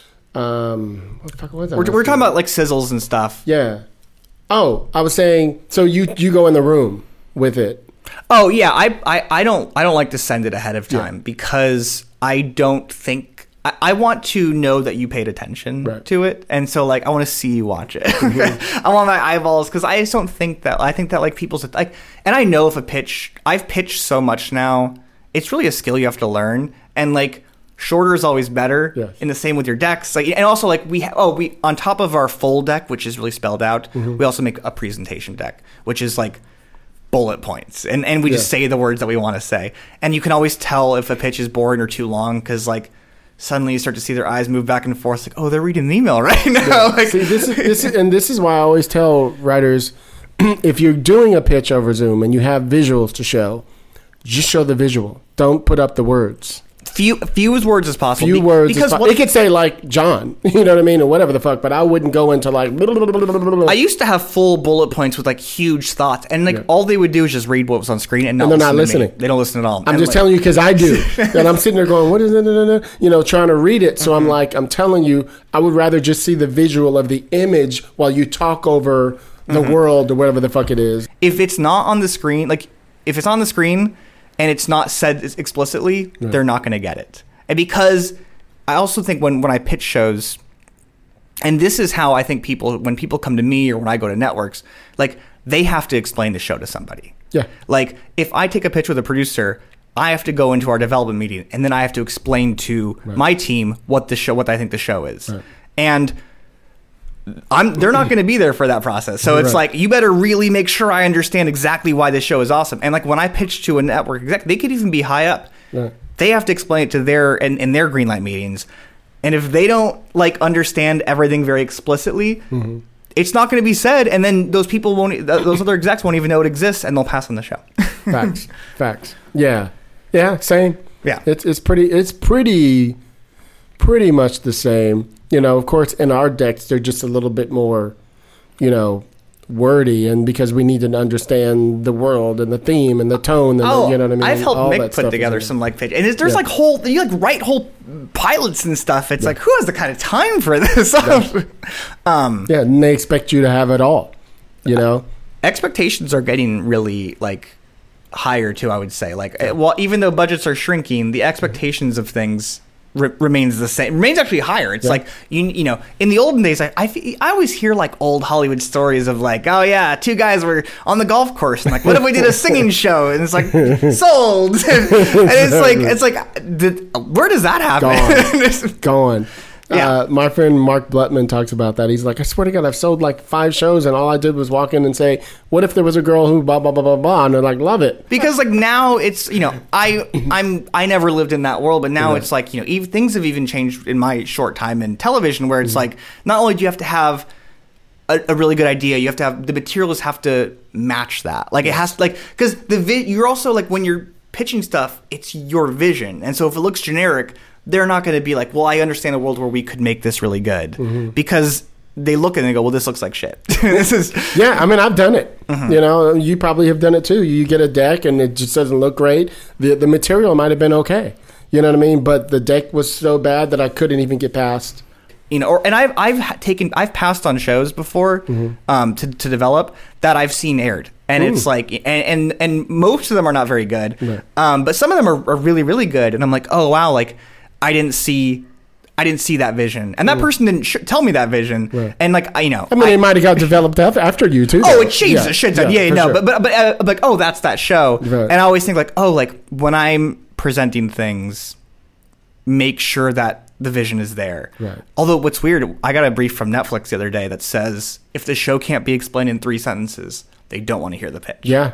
the fuck was that? We're talking about like sizzles and stuff. Yeah. Oh, I was saying, so you go in the room with it. Oh yeah, I don't like to send it ahead of time because I don't think I want to know that you paid attention to it, and so like I want to see you watch it. I want my eyeballs, because I just don't think that. I think that like people's like, and I know if I've pitched so much now, it's really a skill you have to learn, and like shorter is always better. Yes. And the same with your decks. Like, and also like we on top of our full deck, which is really spelled out, we also make a presentation deck, which is like bullet points, and we just say the words that we want to say, and you can always tell if a pitch is boring or too long, because like suddenly you start to see their eyes move back and forth, like, oh, they're reading the email right now. Yeah. Like, see, this is why I always tell writers, if you're doing a pitch over Zoom and you have visuals to show, just show the visual. Don't put up the words. Few as words as possible. Few words, because it could say like John, you know what I mean, or whatever the fuck. But I wouldn't go into like. I used to have full bullet points with like huge thoughts, and like all they would do is just read what was on screen, and they're not listening. They don't listen at all. I'm just telling you because I do, and I'm sitting there going, "What is it?" You know, trying to read it. So I'm like, I'm telling you, I would rather just see the visual of the image while you talk over the world or whatever the fuck it is. If it's not on the screen, like if it's on the screen and it's not said explicitly, they're not going to get it. And because I also think when I pitch shows, and this is how I think when people come to me or when I go to networks, like they have to explain the show to somebody. Yeah. Like if I take a pitch with a producer, I have to go into our development meeting, and then I have to explain to my team what I think the show is. Right. And they're not going to be there for that process. So it's Right. like, you better really make sure I understand exactly why this show is awesome. And like when I pitch to a network exec, they could even be high up. Right. They have to explain it to their in their greenlight meetings. And if they don't like understand everything very explicitly, it's not going to be said. And then those people won't, those other execs won't even know it exists, and they'll pass on the show. Facts. Yeah. Same. Yeah. It's pretty much the same. You know, of course, in our decks, they're just a little bit more, you know, wordy, and because we need to understand the world and the theme and the tone, and the, you know what I mean. I've helped All Mick that put stuff together is in some like pitch, and there's like whole you like write whole pilots and stuff. It's like, who has the kind of time for this? yeah, and they expect you to have it all. You know, expectations are getting really like higher too. I would say well, even though budgets are shrinking, the expectations of things remains the same. Remains actually higher. It's like you know, in the olden days, I always hear like old Hollywood stories of like, oh yeah, two guys were on the golf course and like, what if we did a singing show? And it's like sold. And it's like where does that happen? Gone. Yeah. My friend Mark Blutman talks about that. He's like, I swear to God, I've sold like 5 shows, and all I did was walk in and say, what if there was a girl who blah blah blah blah blah, and they're like, love it. Because like now it's, you know, I never lived in that world, but now it's like, you know, things have even changed in my short time in television, where it's like, not only do you have to have a really good idea, you have to have the materials have to match that. Like it has to, like, because you're also like, when you're pitching stuff, it's your vision, and so if it looks generic, they're not going to be like, well, I understand a world where we could make this really good, because they look at it and they go, well, this looks like shit. This is yeah. I mean, I've done it. You know, you probably have done it too. You get a deck and it just doesn't look great. The material might have been okay. You know what I mean? But the deck was so bad that I couldn't even get past. You know, and I've passed on shows before to develop that I've seen aired. And it's like, and most of them are not very good. Right. But some of them are really, really good. And I'm like, oh wow, like I didn't see that vision, and that person didn't tell me that vision. Right. And like, you know, I mean, it might have got developed after you too. Oh, it changed the shit ton. Yeah, no, sure. but like, oh, that's that show. Right. And I always think like, oh, like when I'm presenting things, make sure that the vision is there. Right. Although what's weird, I got a brief from Netflix the other day that says if the show can't be explained in 3 sentences, they don't want to hear the pitch. Yeah.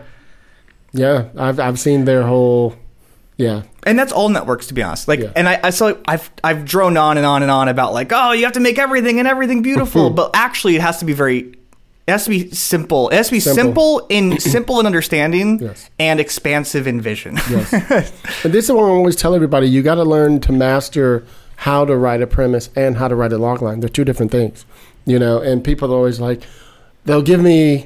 I've seen their whole. Yeah. And that's all networks, to be honest. Like, Yeah. and I've droned on and on and on about like, oh, you have to make everything beautiful, but actually it has to be simple. It has to be simple in understanding, Yes. and expansive in vision. Yes. And this is what I always tell everybody: you got to learn to master how to write a premise and how to write a logline. They're 2 different things, you know. And people are always like, they'll give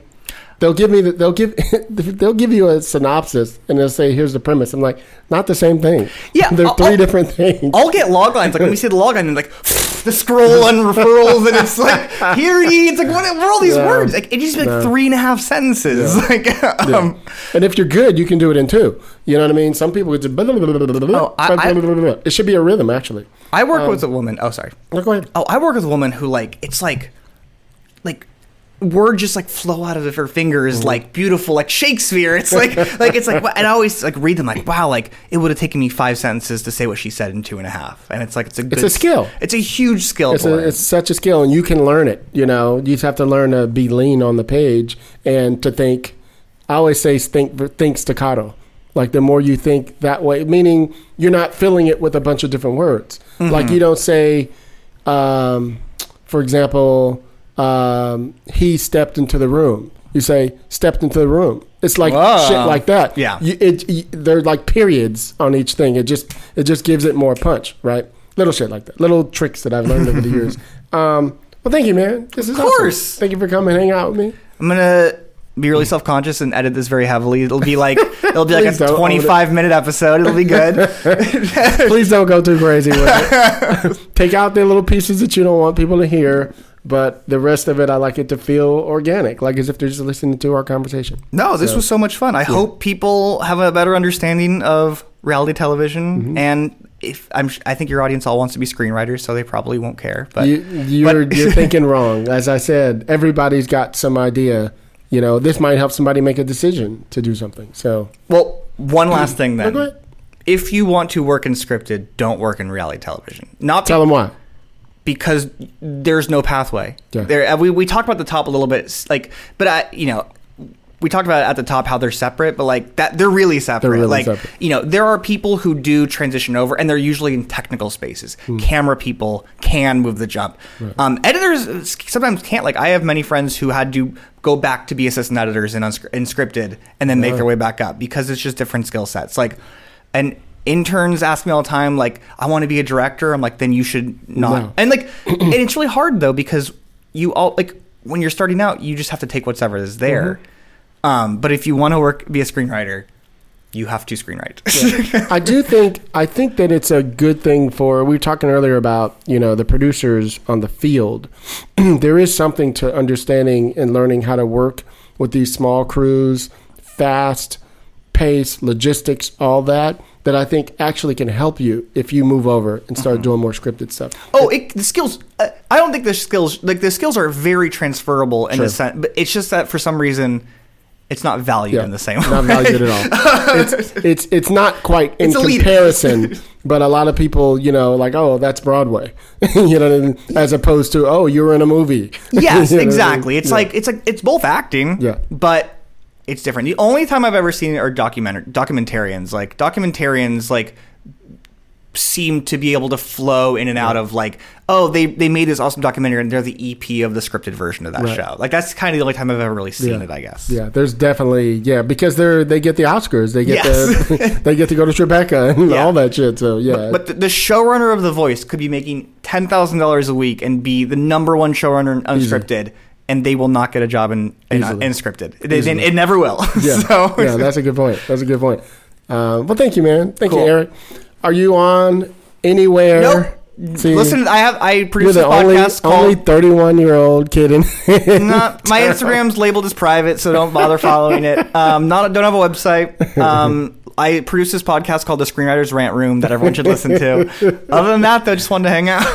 you a synopsis and they'll say, here's the premise. I'm like, not the same thing. Yeah, They're 3 different things. I'll get log lines. Like when we see the log line, and like the scroll and referrals, and it's like, here ye. It's like, what are all these words? Like it just like 3.5 sentences. Yeah. Like, And if you're good, you can do it in 2. You know what I mean? Some people would just it should be a rhythm, actually. I work with a woman. Oh, sorry. Go ahead. Oh, I work with a woman who like, it's like words just like flow out of her fingers like beautiful, like Shakespeare. It's like and I always like read them like, wow, like it would have taken me 5 sentences to say what she said in 2.5. And it's like, it's a skill. It's a huge skill. It's such a skill, and you can learn it. You know, you just have to learn to be lean on the page and to think. I always say think staccato. Like the more you think that way, meaning you're not filling it with a bunch of different words. Like you don't say, for example, he stepped into the room. You say stepped into the room. It's like shit like that. Yeah. They're like periods on each thing. It just gives it more punch, right? Little shit like that. Little tricks that I've learned over the years. Well, thank you, man. This is awesome. Thank you for coming and hanging out with me. I'm gonna be really self-conscious and edit this very heavily. It'll be like a 25-minute episode. It'll be good. Please don't go too crazy with it. Take out the little pieces that you don't want people to hear. But the rest of it, I like it to feel organic, like as if they're just listening to our conversation. No, this was so much fun. I hope people have a better understanding of reality television. And I think your audience all wants to be screenwriters, so they probably won't care. But you're thinking wrong. As I said, everybody's got some idea. You know, this might help somebody make a decision to do something. So, well, one last thing then. Go ahead. If you want to work in scripted, don't work in reality television. Tell them why. because there's no pathway. Yeah. There, we talked about the top a little bit, like, but we talked about at the top how they're separate, but like that they're really separate. They're really like separate. There are people who do transition over, and they're usually in technical spaces. Camera people can move the jump. Right. Editors sometimes can't. Like I have many friends who had to go back to be assistant editors in scripted and then make their way back up because it's just different skill sets. Like, and interns ask me all the time, like, I want to be a director. I'm like, then you should not. No. And like, and it's really hard though because you all like when you're starting out, you just have to take whatever is there. But if you want to be a screenwriter, you have to screenwrite. Yeah. I think that it's a good thing we were talking earlier about, the producers on the field. There is something to understanding and learning how to work with these small crews, fast pace, logistics, all that I think actually can help you if you move over and start doing more scripted stuff. Oh, the skills, I don't think the skills are very transferable in a sense, but it's just that for some reason, it's not valued in the same way. Not valued at all. It's not quite in comparison, but a lot of people, like, oh, that's Broadway, as opposed to, oh, you were in a movie. Yes, exactly. It's like it's both acting, but it's different. The only time I've ever seen it are documentarians. Like documentarians, like seem to be able to flow in and out of like, oh, they made this awesome documentary and they're the EP of the scripted version of that show. Like that's kind of the only time I've ever really seen it, I guess. Yeah, there's definitely because they get the Oscars, they get they get to go to Tribeca and all that shit. So but the showrunner of The Voice could be making $10,000 a week and be the number one showrunner in unscripted. And they will not get a job in scripted. It never will. Yeah, that's a good point. Well, thank you, man. Thank you, Eric. Are you on anywhere? Nope. See, listen, I produce a podcast called... only 31-year-old kid in... my Instagram's labeled as private, so don't bother following it. Don't have a website. I produce this podcast called The Screenwriters Rant Room that everyone should listen to. Other than that, I just wanted to hang out.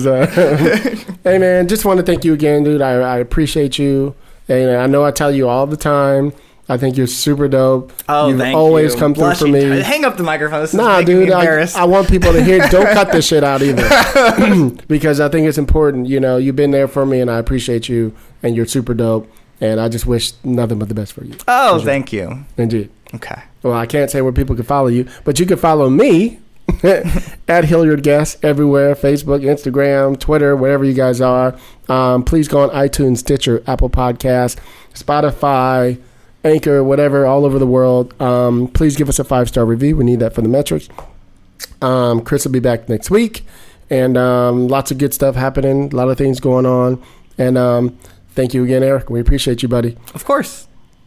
Hey, man, just want to thank you again, dude. I appreciate you. And I know I tell you all the time. I think you're super dope. Oh, You've always come through for me. Hang up the microphone. This is making me embarrassed. I want people to hear. Don't cut this shit out either, because I think it's important. You've been there for me, and I appreciate you, and you're super dope. And I just wish nothing but the best for you. Oh, thank you. Indeed. Okay. Well, I can't say where people can follow you, but you can follow me at Hilliard Guest everywhere: Facebook, Instagram, Twitter, wherever you guys are. Please go on iTunes, Stitcher, Apple Podcasts, Spotify, Anchor, whatever, all over the world. Please give us a 5-star review. We need that for the metrics. Chris will be back next week, and lots of good stuff happening, a lot of things going on. And thank you again, Eric. We appreciate you, buddy. Of course.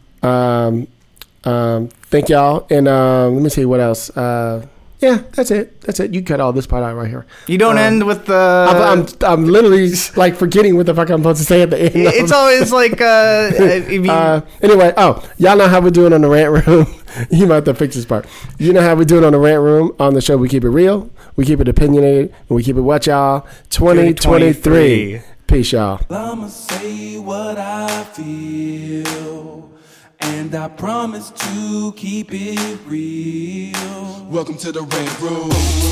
Thank y'all. And let me see what else. That's it. You cut all this part out right here. You don't end with the... I'm literally like forgetting what the fuck I'm supposed to say at the end. It's always like... Anyway, y'all know how we're doing on the Rant Room. You might have to fix this part. You know how we do it on the Rant Room. On the show, we keep it real, we keep it opinionated, and we keep it what, y'all? 2023. Peace, y'all. I'ma say what I feel, and I promise to keep it real. Welcome to the Rant Room.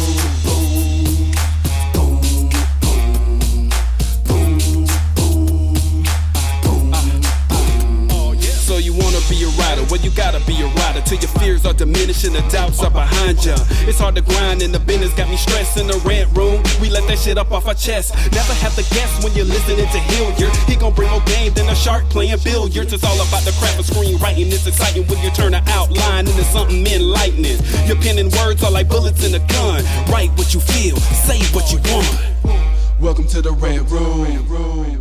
So you wanna be a rider? Well, you gotta be a rider till your fears are diminished and the doubts are behind ya. It's hard to grind and the business got me stressed. In the Rant Room, we let that shit up off our chest. Never have to guess when you're listening to Hilliard. He gon' bring more game than a shark playing billiards. It's all about the craft of screenwriting. It's exciting when you turn an outline into something enlightening. Your pen and words are like bullets in a gun. Write what you feel, say what you want. Welcome to the Rant Room.